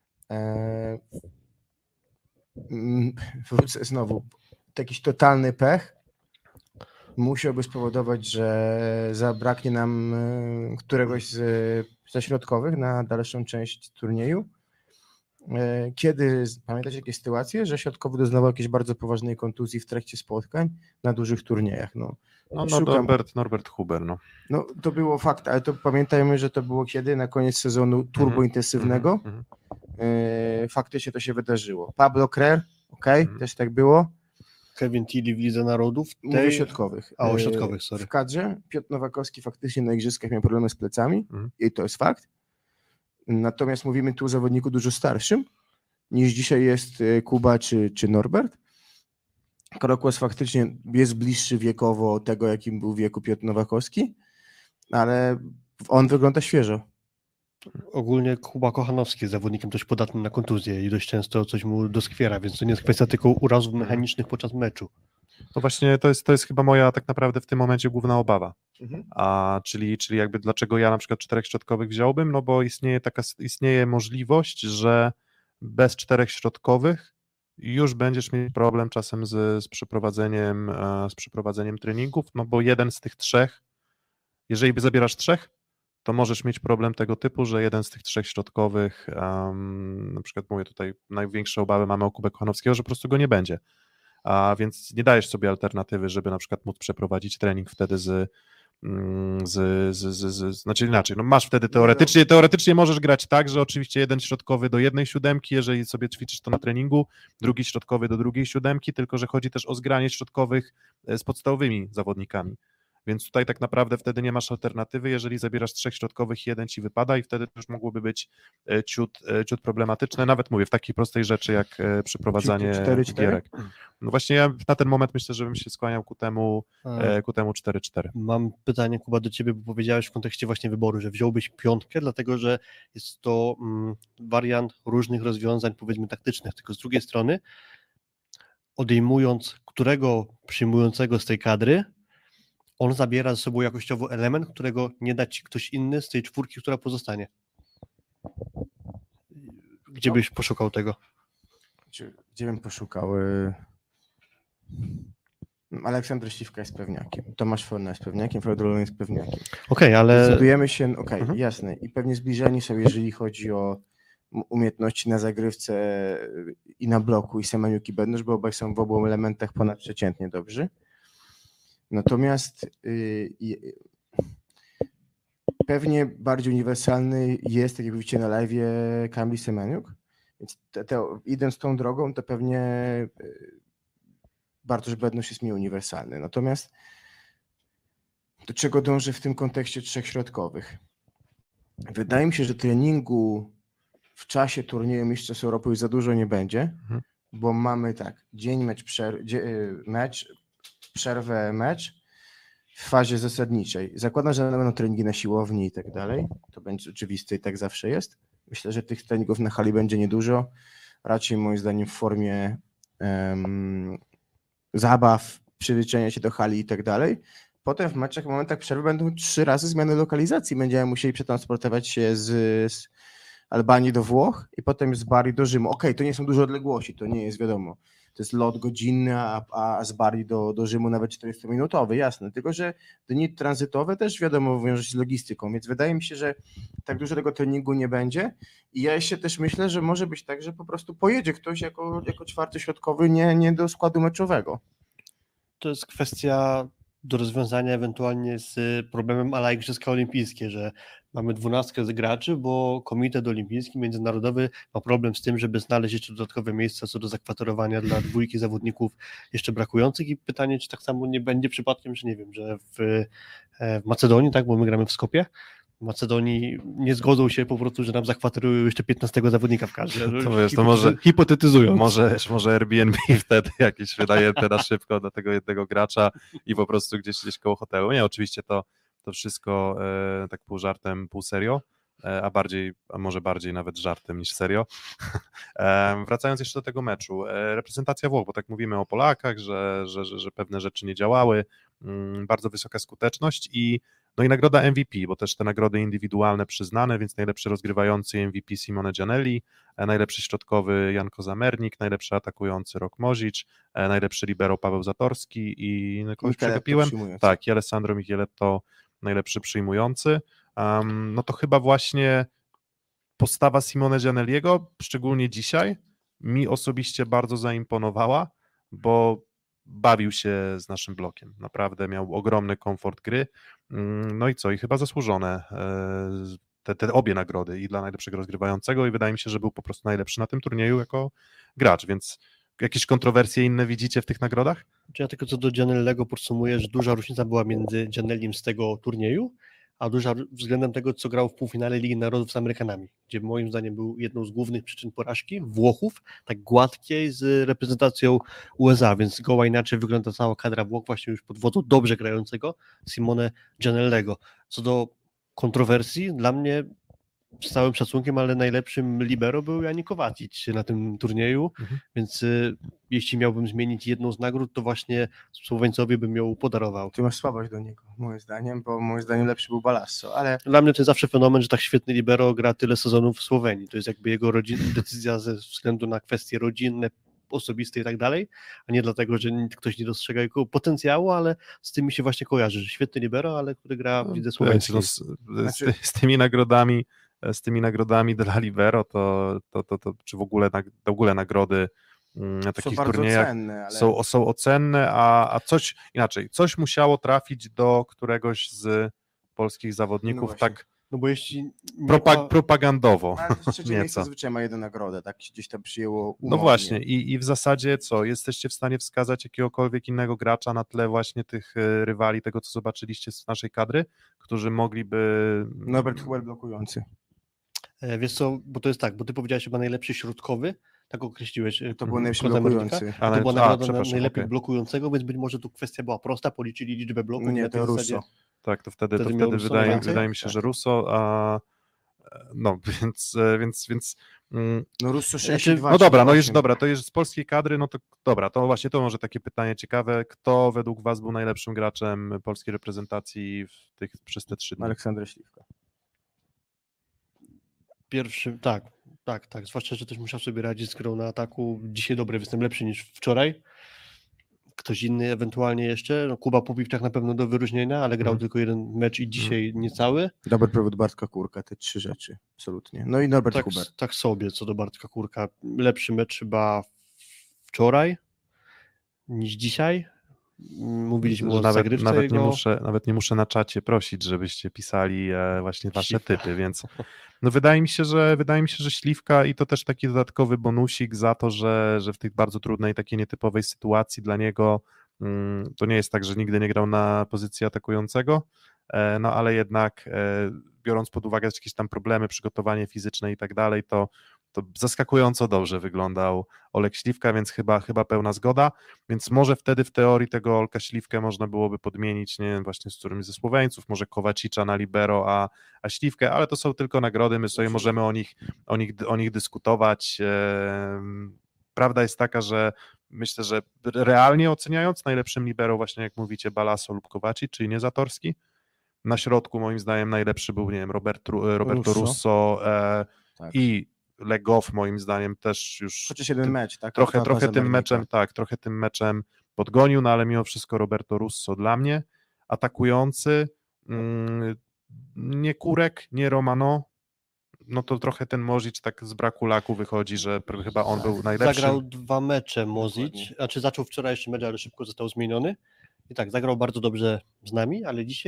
Wrócę znowu. Jakiś totalny pech musiałby spowodować, że zabraknie nam któregoś ze środkowych na dalszą część turnieju. Kiedy, pamiętacie jakieś sytuacje, że środkowy doznawał jakiejś bardzo poważnej kontuzji w trakcie spotkań na dużych turniejach? Norbert Huber. No to było fakt, ale to pamiętajmy, że to było kiedy? Na koniec sezonu turbointensywnego. Faktycznie to się wydarzyło. Pablo Krer, też tak było. Kevin Tilly w Lidze Narodów. Mówię środkowych. O środkowych, sorry. W kadrze Piotr Nowakowski faktycznie na igrzyskach miał problemy z plecami i to jest fakt. Natomiast mówimy tu o zawodniku dużo starszym niż dzisiaj jest Kuba czy Norbert. Krokłos faktycznie jest bliższy wiekowo tego, jakim był w wieku Piotr Nowakowski, ale on wygląda świeżo. Ogólnie Kuba Kochanowski jest zawodnikiem dość podatnym na kontuzję i dość często coś mu doskwiera, więc to nie jest kwestia tylko urazów mechanicznych podczas meczu. No właśnie to jest chyba moja tak naprawdę w tym momencie główna obawa. Czyli jakby dlaczego ja na przykład 4 środkowych wziąłbym, no bo istnieje możliwość, że bez 4 środkowych już będziesz mieć problem czasem z przeprowadzeniem treningów, no bo jeden z tych 3, jeżeli by zabierasz 3, to możesz mieć problem tego typu, że jeden z tych 3 środkowych, na przykład mówię tutaj, największe obawy mamy o Kubę Kochanowskiego, że po prostu go nie będzie. A więc nie dajesz sobie alternatywy, żeby na przykład móc przeprowadzić trening wtedy znaczy inaczej, no masz wtedy teoretycznie możesz grać tak, że oczywiście jeden środkowy do jednej siódemki, jeżeli sobie ćwiczysz to na treningu, drugi środkowy do drugiej siódemki, tylko że chodzi też o zgranie środkowych z podstawowymi zawodnikami. Więc tutaj tak naprawdę wtedy nie masz alternatywy, jeżeli zabierasz 3 środkowych, jeden ci wypada i wtedy to już mogłoby być ciut problematyczne, nawet mówię, w takiej prostej rzeczy jak przeprowadzanie gierek. No właśnie ja na ten moment myślę, że bym się skłaniał ku temu 4-4. Mam pytanie, Kuba, do ciebie, bo powiedziałeś w kontekście właśnie wyboru, że wziąłbyś 5, dlatego że jest to wariant różnych rozwiązań, powiedzmy taktycznych, tylko z drugiej strony odejmując którego przyjmującego z tej kadry, on zabiera ze sobą jakościowo element, którego nie da ci ktoś inny z tej 4, która pozostanie. Gdzie byś poszukał tego? Gdzie bym poszukał? Aleksander Śliwka jest pewniakiem. Tomasz Forna jest pewniakiem, Fredolon jest pewniakiem. Okej, ale... Zdecydujemy się, jasne. I pewnie zbliżeni są, jeżeli chodzi o umiejętności na zagrywce i na bloku i Semeniuk i Bednarz, bo obaj są w obu elementach ponadprzeciętnie dobrzy. Natomiast pewnie bardziej uniwersalny jest, tak jak mówicie na live, Kamil Semeniuk. Więc idąc tą drogą, to pewnie Bartosz Bednarz jest mniej uniwersalny. Natomiast do czego dążę w tym kontekście 3 środkowych? Wydaje mi się, że treningu w czasie turnieju Mistrzostw Europy już za dużo nie będzie, bo mamy dzień, mecz, przerwę, mecz w fazie zasadniczej. Zakładam, że będą treningi na siłowni i tak dalej. To będzie oczywiste i tak zawsze jest. Myślę, że tych treningów na hali będzie niedużo. Raczej moim zdaniem w formie zabaw, przyzwyczajenia się do hali i tak dalej. Potem w meczach, w momentach przerwy będą 3 razy zmiany lokalizacji. Będziemy musieli przetransportować się z Albanii do Włoch i potem z Bari do Rzymu. To nie są duże odległości, to nie jest wiadomo. To jest lot godzinny, a z Bari do Rzymu nawet 40-minutowy, jasne. Tylko że dni tranzytowe też wiadomo wiąże się z logistyką, więc wydaje mi się, że tak dużo tego treningu nie będzie. I ja jeszcze też myślę, że może być tak, że po prostu pojedzie ktoś jako 4 środkowy, nie do składu meczowego. To jest kwestia do rozwiązania ewentualnie z problemem a la Igrzyska Olimpijskie, że Mamy 12 graczy, bo Komitet Olimpijski Międzynarodowy ma problem z tym, żeby znaleźć jeszcze dodatkowe miejsca co do zakwaterowania dla 2 zawodników jeszcze brakujących i pytanie, czy tak samo nie będzie przypadkiem, że nie wiem, że w Macedonii, tak, bo my gramy w Skopie, w Macedonii nie zgodzą się po prostu, że nam zakwaterują jeszcze 15 zawodnika w kadrze. To wiesz, to może hipotetyzując. Może Airbnb wtedy jakieś wynajęte na szybko do tego jednego gracza i po prostu gdzieś koło hotelu. Nie, oczywiście to wszystko tak pół żartem, pół serio, a może bardziej nawet żartem niż serio. Wracając jeszcze do tego meczu, reprezentacja Włoch, bo tak mówimy o Polakach, że pewne rzeczy nie działały, bardzo wysoka skuteczność i nagroda MVP, bo też te nagrody indywidualne przyznane, więc najlepszy rozgrywający MVP Simone Giannelli, najlepszy środkowy Jan Kozamernik, najlepszy atakujący Rok Mozic, najlepszy libero Paweł Zatorski i kogoś przegapiłem? Tak, i Alessandro Micheletto, najlepszy przyjmujący. No to chyba właśnie postawa Simone Giannelliego, szczególnie dzisiaj, mi osobiście bardzo zaimponowała, bo bawił się z naszym blokiem, naprawdę miał ogromny komfort gry, no i co, i chyba zasłużone te obie nagrody i dla najlepszego rozgrywającego i wydaje mi się, że był po prostu najlepszy na tym turnieju jako gracz, więc jakieś kontrowersje inne widzicie w tych nagrodach? Ja tylko co do Giannellego podsumuję, że duża różnica była między Giannellim z tego turnieju, a duża względem tego, co grał w półfinale Ligi Narodów z Amerykanami, gdzie moim zdaniem był jedną z głównych przyczyn porażki Włochów, tak gładkiej z reprezentacją USA, więc zgoła inaczej wygląda cała kadra Włoch właśnie już pod wodzą dobrze grającego Simone Giannellego. Co do kontrowersji, dla mnie z całym szacunkiem, ale najlepszym libero był Janik Kovacic na tym turnieju, więc jeśli miałbym zmienić jedną z nagród, to właśnie Słoweńcowi bym ją podarował. Ty masz słabość do niego, moim zdaniem, bo moim zdaniem lepszy był Balasso, ale... Dla mnie to jest zawsze fenomen, że tak świetny libero gra tyle sezonów w Słowenii. To jest jakby jego decyzja ze względu na kwestie rodzinne, osobiste i tak dalej, a nie dlatego, że ktoś nie dostrzega jego potencjału, ale z tym mi się właśnie kojarzy, że świetny libero, ale który gra w lidze słoweńskiej. Z tymi nagrodami dla libero, to czy w ogóle nagrody na takich turniejach cenne, ale... są ocenne, a coś musiało trafić do któregoś z polskich zawodników, no tak bo jeśli propagandowo. Ale to trzecie miejsce zazwyczaj ma jedną nagrodę, tak się gdzieś tam przyjęło umownie. No właśnie i w zasadzie co, jesteście w stanie wskazać jakiegokolwiek innego gracza na tle właśnie tych rywali, tego co zobaczyliście z naszej kadry, którzy mogliby... Norbert Huber blokujący. Wiesz co, bo to jest tak, bo ty powiedziałeś chyba najlepszy środkowy, tak określiłeś. To był najlepszy blokujący. To była nagroda najlepiej blokującego, więc być może tu kwestia była prosta, policzyli liczbę bloków. No nie, to Russo. Tak, to wtedy wydaje mi się, że Russo, no więc no Russo 62. No dobra, dobra, to jest z polskiej kadry, no to dobra, to właśnie to może takie pytanie ciekawe, kto według was był najlepszym graczem polskiej reprezentacji przez te 3 dni? Aleksander Śliwka. Pierwszy, tak, zwłaszcza, że też musiał sobie radzić z grą na ataku. Dzisiaj dobry występ, lepszy niż wczoraj. Ktoś inny ewentualnie jeszcze, no Kuba Popiwczak na pewno do wyróżnienia, ale grał tylko jeden mecz i dzisiaj niecały. Dobry przewód Bartka Kurka, te 3 rzeczy, absolutnie. No i Norbert Huber. Tak sobie, co do Bartka Kurka. Lepszy mecz chyba wczoraj niż dzisiaj. Mówiliśmy o zagrywce nawet nie muszę na czacie prosić, żebyście pisali właśnie wasze typy, więc no wydaje mi się, że Śliwka i to też taki dodatkowy bonusik za to, że w tej bardzo trudnej, takiej nietypowej sytuacji dla niego to nie jest tak, że nigdy nie grał na pozycji atakującego, no ale jednak biorąc pod uwagę jakieś tam problemy, przygotowanie fizyczne i tak dalej, to zaskakująco dobrze wyglądał Olek Śliwka, więc chyba pełna zgoda, więc może wtedy w teorii tego Olka Śliwkę można byłoby podmienić, nie wiem, właśnie z którymś ze Słoweńców, może Kowacicza na libero, a Śliwkę, ale to są tylko nagrody, my sobie możemy o nich dyskutować. Prawda jest taka, że myślę, że realnie oceniając najlepszym libero właśnie jak mówicie Balasso lub Kowacic, czyli nie Zatorski. Na środku moim zdaniem najlepszy był, nie wiem, Roberto Russo tak. I Legow moim zdaniem też już chociaż jeden mecz, tak? Trochę tym meczem podgonił, no ale mimo wszystko Roberto Russo dla mnie atakujący, nie Kurek, nie Romano, no to trochę ten Mozic tak z braku laku wychodzi, że chyba on był najlepszy. Zagrał 2 mecze Mozic, zaczął wczoraj jeszcze mecz, ale szybko został zmieniony i tak, zagrał bardzo dobrze z nami, ale dzisiaj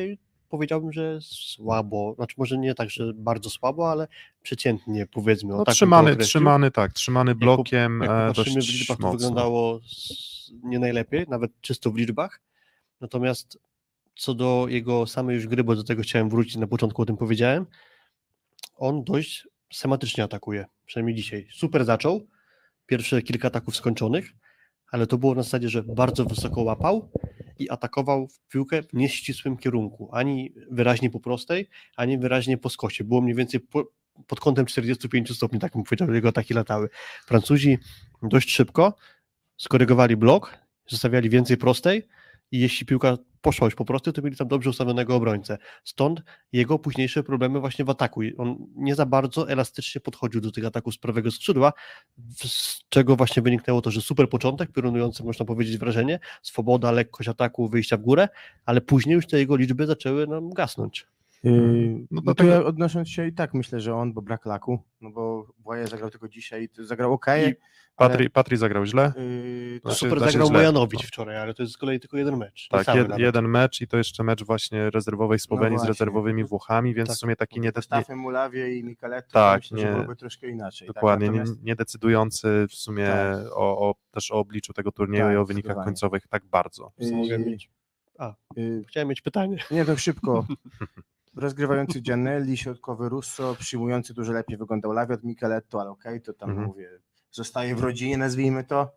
powiedziałbym, że słabo, znaczy może nie tak, że bardzo słabo, ale przeciętnie powiedzmy. No, tak trzymany blokiem jak popatrzymy w dość liczbach, to mocno. wyglądało nie najlepiej, nawet czysto w liczbach. Natomiast co do jego samej już gry, bo do tego chciałem wrócić, na początku o tym powiedziałem, on dość schematycznie atakuje, przynajmniej dzisiaj. Super zaczął, pierwsze kilka ataków skończonych, ale to było na zasadzie, że bardzo wysoko łapał i atakował w piłkę w nieścisłym kierunku, ani wyraźnie po prostej, ani wyraźnie po skosie. Było mniej więcej pod kątem 45 stopni, tak bym powiedział, że jego ataki latały. Francuzi dość szybko skorygowali blok, zostawiali więcej prostej i jeśli piłka poszła już po prostu, to mieli tam dobrze ustawionego obrońcę. Stąd jego późniejsze problemy właśnie w ataku. On nie za bardzo elastycznie podchodził do tych ataków z prawego skrzydła, z czego właśnie wyniknęło to, że super początek, piorunujący, można powiedzieć, wrażenie, swoboda, lekkość ataku, wyjścia w górę, ale później już te jego liczby zaczęły nam gasnąć. No to ja odnosząc się i tak myślę, że on, bo brak laku, no bo Błaje zagrał tylko dzisiaj, zagrał okej. Patry zagrał źle. Super zagrał Mojanowicz wczoraj, ale to jest z kolei tylko jeden mecz. Tak, jeden mecz i to jeszcze mecz właśnie rezerwowej Słowenii z rezerwowymi Włochami, więc w sumie taki Postawem Mulawie i Micheletto, tak, myślę, że byłoby troszkę inaczej. Dokładnie, tak? Natomiast... nie decydujący w sumie też o obliczu tego turnieju i o wynikach końcowych tak bardzo. Chciałem mieć pytanie. Nie, to szybko. Rozgrywający Giannelli, środkowy Russo, przyjmujący dużo lepiej wyglądał Lavia od Micheletto, ale okej, to tam mówię, zostaje w rodzinie, nazwijmy to.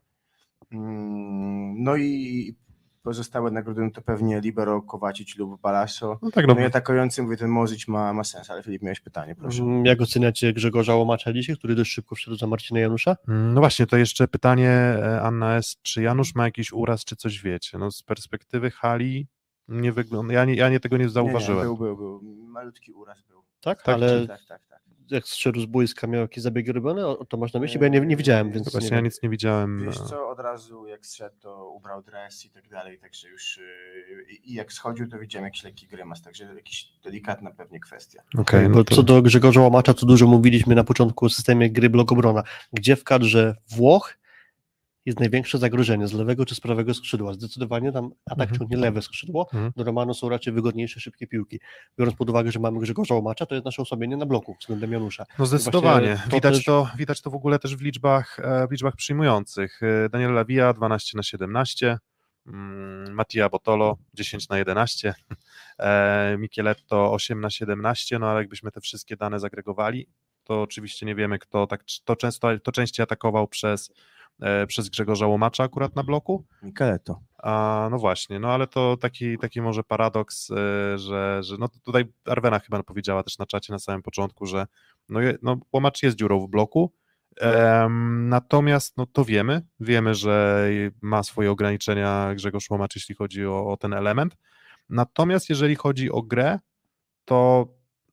No i pozostałe nagrody, no to pewnie Libero, Kovacic lub Balasso. No i atakujący, mówię, ten Mozic ma sens, ale Filip, miałeś pytanie, proszę. Jak oceniacie Grzegorza Łomacza dzisiaj, który dość szybko wszedł za Marcina Janusza? No właśnie, to jeszcze pytanie, Anna S., czy Janusz ma jakiś uraz, czy coś wiecie? No z perspektywy hali nie wygląda, ja tego nie zauważyłem. Nie, był, malutki uraz był. Tak, ale tak. Jak zszedł z boiska, miał jakieś zabiegi robione? To masz na myśli? Bo ja nie widziałem, więc właśnie ja nic nie widziałem. Wiesz co, od razu jak zszedł, to ubrał dres i tak dalej, także już i jak schodził, to widziałem jakiś lekki grymas, także jakiś delikatna pewnie kwestia. Okay, bo co do Grzegorza Łomacza, to dużo mówiliśmy na początku o systemie gry blok-obrona. Gdzie w kadrze Włoch jest największe zagrożenie, z lewego czy z prawego skrzydła? Zdecydowanie tam atak ciągnie lewe skrzydło, do Romano są raczej wygodniejsze, szybkie piłki. Biorąc pod uwagę, że mamy Grzegorza Łomacza, to jest nasze osłabienie na bloku względem Janusza. No zdecydowanie. Widać to w ogóle też w liczbach przyjmujących. Daniel Lavia 12/17, Mattia Botolo 10/11, Micheletto 8/17, no ale jakbyśmy te wszystkie dane zagregowali, to oczywiście nie wiemy, kto tak to częściej atakował przez Grzegorza Łomacza akurat na bloku. Micheletto. No właśnie, no ale to taki może paradoks, że no tutaj Arwena chyba powiedziała też na czacie na samym początku, że no Łomacz jest dziurą w bloku, natomiast no to wiemy, że ma swoje ograniczenia Grzegorz Łomacz, jeśli chodzi o ten element, natomiast jeżeli chodzi o grę, to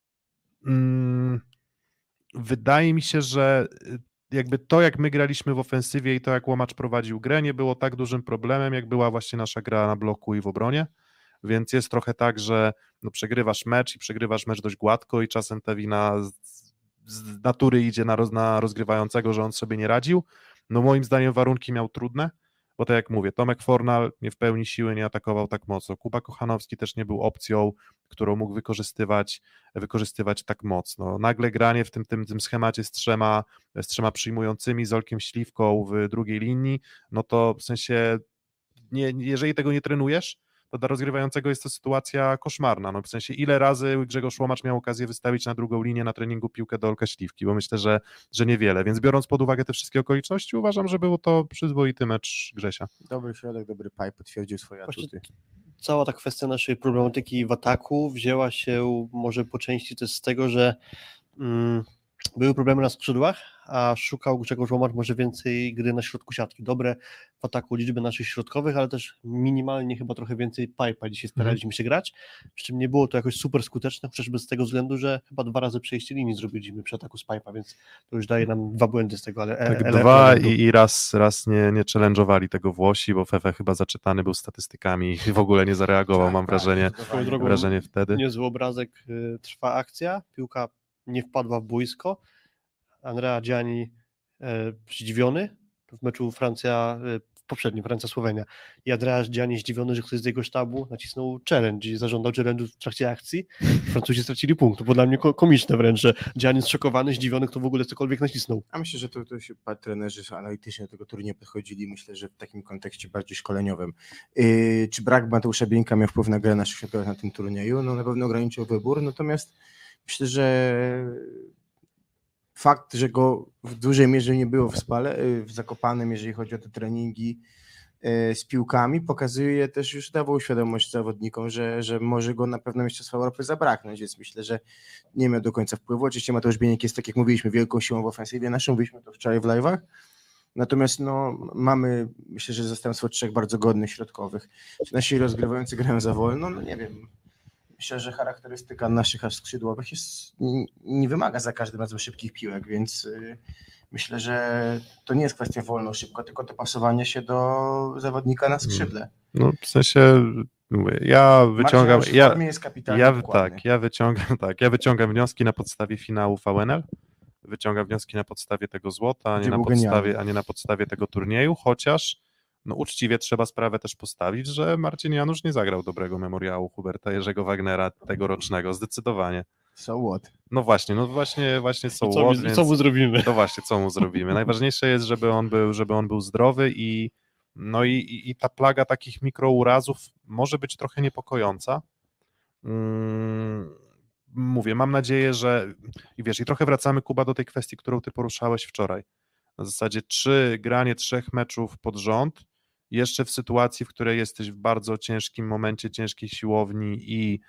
wydaje mi się, że jakby to, jak my graliśmy w ofensywie i to, jak Łomacz prowadził grę, nie było tak dużym problemem, jak była właśnie nasza gra na bloku i w obronie, więc jest trochę tak, że no przegrywasz mecz dość gładko i czasem ta wina z natury idzie na rozgrywającego, że on sobie nie radził. No moim zdaniem warunki miał trudne, bo tak jak mówię, Tomek Fornal nie w pełni siły nie atakował tak mocno, Kuba Kochanowski też nie był opcją, którą mógł wykorzystywać tak mocno. Nagle granie w tym schemacie z trzema przyjmującymi, z Olkiem Śliwką w drugiej linii, no to w sensie jeżeli tego nie trenujesz, to dla rozgrywającego jest to sytuacja koszmarna. No w sensie ile razy Grzegorz Łomacz miał okazję wystawić na drugą linię na treningu piłkę do Olka Śliwki, bo myślę, że niewiele, więc biorąc pod uwagę te wszystkie okoliczności, uważam, że był to przyzwoity mecz Grzesia. Dobry środek, dobry pipe, potwierdził swoje atuty. Cała ta kwestia naszej problematyki w ataku wzięła się może po części też z tego, że były problemy na skrzydłach, a szukał Grzegorz Łomacz może więcej gry na środku siatki. Dobre w ataku liczby naszych środkowych, ale też minimalnie chyba trochę więcej pipe'a dzisiaj staraliśmy się grać, przy czym nie było to jakoś super skuteczne, chociażby z tego względu, że chyba 2 razy przejście linii zrobiliśmy przy ataku z pipe'a, więc to już daje nam 2 błędy z tego, ale tak, 2 i raz nie challenge'owali tego Włosi, bo Fefe chyba zaczytany był statystykami i w ogóle nie zareagował, mam wrażenie wtedy. Niezły obrazek, trwa akcja, piłka nie wpadła w boisko, Andrea Gianni zdziwiony w meczu Francja poprzednim, Francja-Słowenia. I Andreas Gianni zdziwiony, że ktoś z jego sztabu nacisnął challenge i zażądał challenge'u w trakcie akcji. Francuzi stracili punkt. To było dla mnie komiczne wręcz, że Gianni zszokowany, zdziwiony, kto w ogóle cokolwiek nacisnął. A myślę, że to się trenerzy analitycznie do tego turnieju podchodzili, myślę, że w takim kontekście bardziej szkoleniowym. Czy brak Mateusza Bieńka miał wpływ na grę naszych środkowych na tym turnieju? No na pewno ograniczył wybór, natomiast myślę, że fakt, że go w dużej mierze nie było w Zakopanem, jeżeli chodzi o te treningi z piłkami, pokazuje też, już dawał świadomość zawodnikom, że może go na pewno Mistrzostwa Europy zabraknąć, więc myślę, że nie miał do końca wpływu. Oczywiście Mateusz Bieniek jest, tak jak mówiliśmy, wielką siłą w ofensywie naszą, mówiliśmy to wczoraj w live'ach, natomiast mamy, myślę, że zastępstwo 3 bardzo godnych środkowych. Czy nasi rozgrywający grają za wolno? No nie wiem. Myślę, że charakterystyka naszych skrzydłowych nie wymaga za każdym razem szybkich piłek, więc myślę, że to nie jest kwestia wolno, szybko, tylko dopasowanie się do zawodnika na skrzydle. No w sensie ja wyciągam ja wyciągam wnioski na podstawie finału VNL, wyciągam wnioski na podstawie tego złota, a nie na podstawie tego turnieju, chociaż uczciwie trzeba sprawę też postawić, że Marcin Janusz nie zagrał dobrego memoriału Huberta Jerzego Wagnera tegorocznego, zdecydowanie. So what? No właśnie so what, więc co mu zrobimy? To właśnie, co mu zrobimy. Najważniejsze jest, żeby on był zdrowy i ta plaga takich mikrourazów może być trochę niepokojąca. Mówię, mam nadzieję, że i trochę wracamy, Kuba, do tej kwestii, którą ty poruszałeś wczoraj. Na zasadzie granie 3 meczów pod rząd, jeszcze w sytuacji, w której jesteś w bardzo ciężkim momencie, ciężkiej siłowni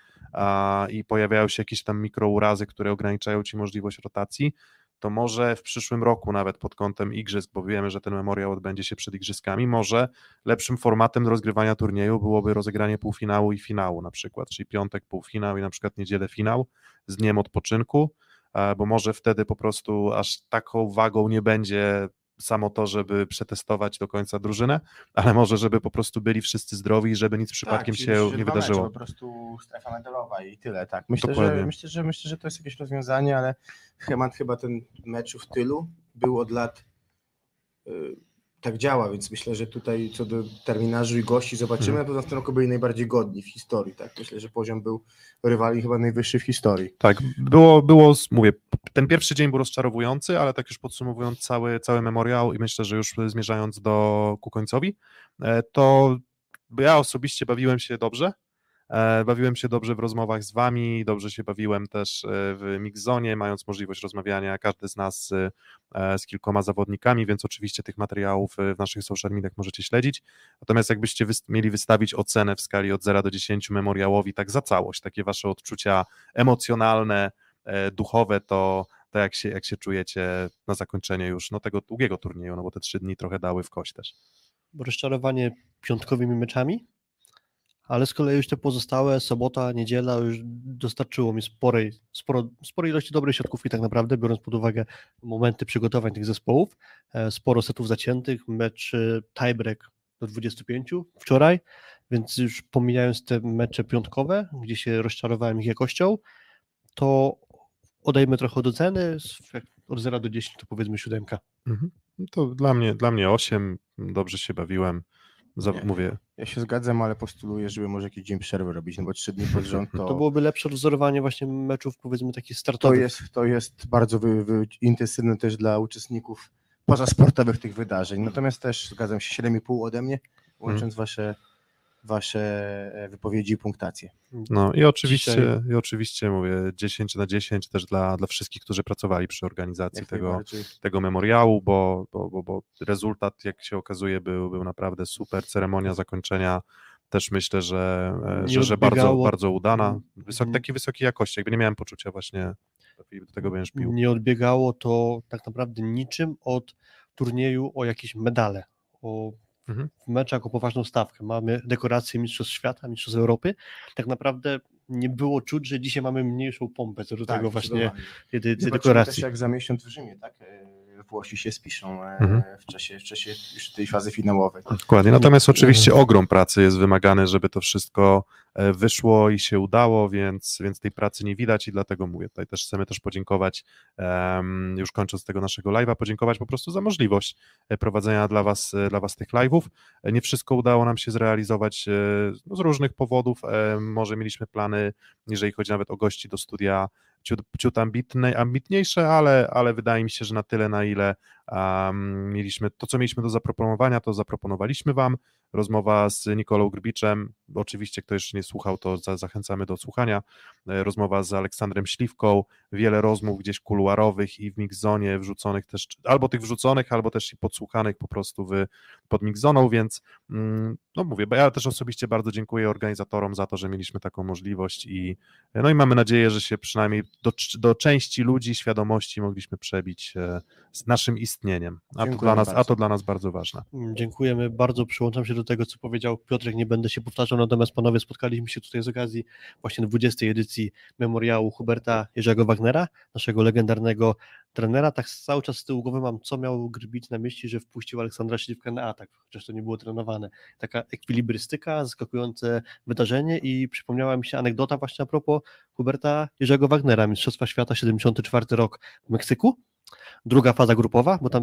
i pojawiają się jakieś tam mikrourazy, które ograniczają ci możliwość rotacji, to może w przyszłym roku nawet pod kątem igrzysk, bo wiemy, że ten memoriał odbędzie się przed igrzyskami, może lepszym formatem do rozgrywania turnieju byłoby rozegranie półfinału i finału na przykład, czyli piątek półfinał i na przykład niedzielę finał z dniem odpoczynku, bo może wtedy po prostu aż taką wagą nie będzie samo to, żeby przetestować do końca drużynę, ale może, żeby po prostu byli wszyscy zdrowi i żeby nic przypadkiem się nie wydarzyło. Po prostu strefa medalowa i tyle, tak. Myślę, że to jest jakieś rozwiązanie, ale chyba ten mecz w tylu był od lat tak działa, więc myślę, że tutaj co do terminarzu i gości zobaczymy, na pewno w tym roku byli najbardziej godni w historii, tak. Myślę, że poziom był rywali chyba najwyższy w historii. Tak, mówię, ten pierwszy dzień był rozczarowujący, ale tak już podsumowując cały memoriał i myślę, że już zmierzając ku końcowi, to ja osobiście bawiłem się dobrze w rozmowach z wami, dobrze się bawiłem też w Mixzonie, mając możliwość rozmawiania każdy z nas z kilkoma zawodnikami, więc oczywiście tych materiałów w naszych social mediach możecie śledzić, natomiast jakbyście mieli wystawić ocenę w skali od 0 do 10 memoriałowi tak za całość, takie wasze odczucia emocjonalne, duchowe, to jak się czujecie na zakończenie już tego długiego turnieju, bo te 3 dni trochę dały w kość też. Rozczarowanie piątkowymi meczami, ale z kolei już te pozostałe, sobota, niedziela już dostarczyło mi sporej ilości dobrej siatkówki tak naprawdę, biorąc pod uwagę momenty przygotowań tych zespołów, sporo setów zaciętych, mecz tiebreak do 25 wczoraj, więc już pomijając te mecze piątkowe, gdzie się rozczarowałem ich jakością, to odejmę trochę od oceny, od 0 do 10 to powiedzmy 7. To dla mnie 8, dobrze się bawiłem. Mówię. Ja się zgadzam, ale postuluję, żeby może jakiś dzień przerwy robić, bo 3 dni pod rząd to byłoby lepsze rozwzorowanie właśnie meczów, powiedzmy takich startowych. To jest bardzo intensywne też dla uczestników pozasportowych tych wydarzeń. Natomiast też zgadzam się, 7,5 ode mnie, łącząc wasze wypowiedzi i punktacje. No i oczywiście mówię 10 na 10 też dla wszystkich, którzy pracowali przy organizacji tego memoriału, bo rezultat, jak się okazuje, był naprawdę super. Ceremonia zakończenia też myślę, że bardzo, bardzo udana, takiej wysokiej jakości, jakby nie miałem poczucia właśnie, do tego będziesz pił. Nie odbiegało to tak naprawdę niczym od turnieju o jakieś medale, w meczach o poważną stawkę. Mamy dekoracje Mistrzostw Świata, Mistrzostw Europy. Tak naprawdę nie było czuć, że dzisiaj mamy mniejszą pompę co do tego właśnie tej dekoracji. Też jak za miesiąc w Rzymie, tak? Włosi się spiszą w czasie już tej fazy finałowej. Dokładnie, natomiast oczywiście ogrom pracy jest wymagany, żeby to wszystko wyszło i się udało, więc tej pracy nie widać i dlatego mówię, tutaj też chcemy podziękować, już kończąc tego naszego live'a, podziękować po prostu za możliwość prowadzenia dla was tych live'ów. Nie wszystko udało nam się zrealizować z różnych powodów, może mieliśmy plany, jeżeli chodzi nawet o gości do studia, ciut ambitniejsze, ale wydaje mi się, że na tyle, na ile mieliśmy to, co mieliśmy do zaproponowania, to zaproponowaliśmy wam. Rozmowa z Nikolą Grbiczem, oczywiście kto jeszcze nie słuchał, to zachęcamy do słuchania. Rozmowa z Aleksandrem Śliwką, wiele rozmów gdzieś kuluarowych i w Mixzonie wrzuconych też, albo tych wrzuconych, albo też i podsłuchanych po prostu pod Mixzoną, więc no mówię, bo ja też osobiście bardzo dziękuję organizatorom za to, że mieliśmy taką możliwość i mamy nadzieję, że się przynajmniej do części ludzi świadomości mogliśmy przebić z naszym istnieniem, a to dla nas bardzo ważne. Dziękujemy bardzo, przyłączam się do tego, co powiedział Piotrek, nie będę się powtarzał, natomiast panowie, spotkaliśmy się tutaj z okazji właśnie 20. edycji memoriału Huberta Jerzego Wagnera, naszego legendarnego trenera. Tak cały czas z tyłu głowy mam, co miał Grbić na myśli, że wpuścił Aleksandra Śliwkę na atak, chociaż to nie było trenowane. Taka ekwilibrystyka, zaskakujące wydarzenie i przypomniała mi się anegdota właśnie a propos Huberta Jerzego Wagnera, Mistrzostwa Świata 74 rok w Meksyku. Druga faza grupowa, bo tam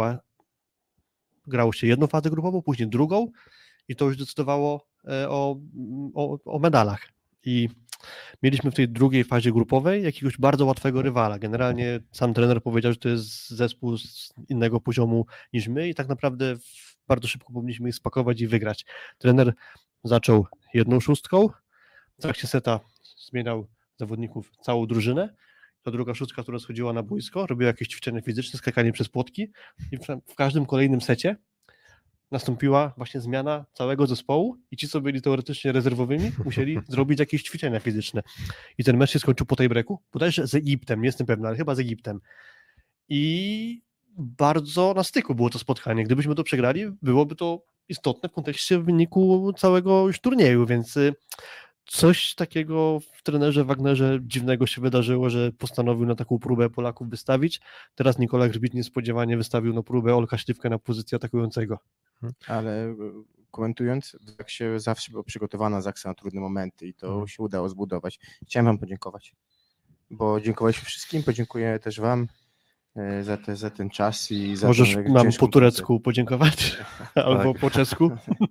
grało się jedną fazę grupową, później drugą i to już decydowało o medalach. I mieliśmy w tej drugiej fazie grupowej jakiegoś bardzo łatwego rywala. Generalnie sam trener powiedział, że to jest zespół z innego poziomu niż my i tak naprawdę bardzo szybko powinniśmy ich spakować i wygrać. Trener zaczął 1/6, w trakcie seta zmieniał zawodników całą drużynę. Ta druga szóstka, która schodziła na boisko, robiła jakieś ćwiczenia fizyczne, skakanie przez płotki i w każdym kolejnym secie nastąpiła właśnie zmiana całego zespołu i ci, co byli teoretycznie rezerwowymi, musieli zrobić jakieś ćwiczenia fizyczne. I ten mecz się skończył po tiebreaku, bodajże z Egiptem, nie jestem pewny, ale chyba z Egiptem. I bardzo na styku było to spotkanie. Gdybyśmy to przegrali, byłoby to istotne w kontekście wyniku całego już turnieju, więc coś takiego w trenerze Wagnerze dziwnego się wydarzyło, że postanowił na taką próbę Polaków wystawić. Teraz Nikola Grbić niespodziewanie wystawił na próbę Olka Śliwkę na pozycję atakującego. Ale komentując, tak się zawsze była przygotowana Zaksa na trudne momenty i to się udało zbudować. Chciałem wam podziękować, bo dziękowaliśmy wszystkim, podziękuję też wam za ten czas i za Możesz nam po turecku podziękować? Albo po czesku?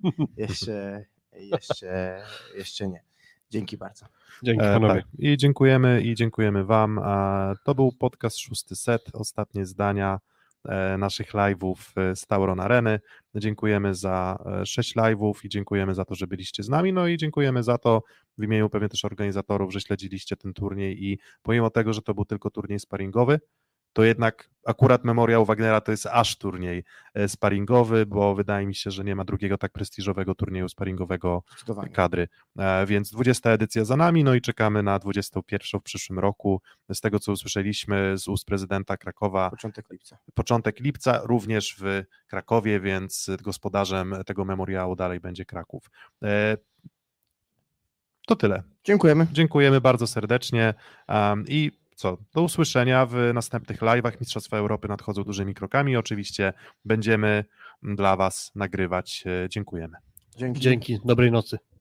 Jeszcze nie. Dzięki bardzo. Dzięki panowie. Tak. I dziękujemy wam. To był podcast 6. set, ostatnie zdania naszych live'ów z Tauron Areny. Dziękujemy za 6 live'ów i dziękujemy za to, że byliście z nami, no i dziękujemy za to w imieniu pewnie też organizatorów, że śledziliście ten turniej i pomimo tego, że to był tylko turniej sparingowy, to jednak akurat Memoriał Wagnera to jest aż turniej sparingowy, bo wydaje mi się, że nie ma drugiego tak prestiżowego turnieju sparingowego kadry. Więc 20. edycja za nami, no i czekamy na 21. w przyszłym roku. Z tego, co usłyszeliśmy z ust prezydenta Krakowa, początek lipca również w Krakowie, więc gospodarzem tego memoriału dalej będzie Kraków. To tyle. Dziękujemy bardzo serdecznie i do usłyszenia w następnych live'ach. Mistrzostwa Europy nadchodzą dużymi krokami. Oczywiście będziemy dla was nagrywać. Dziękujemy. Dzięki. Dobrej nocy.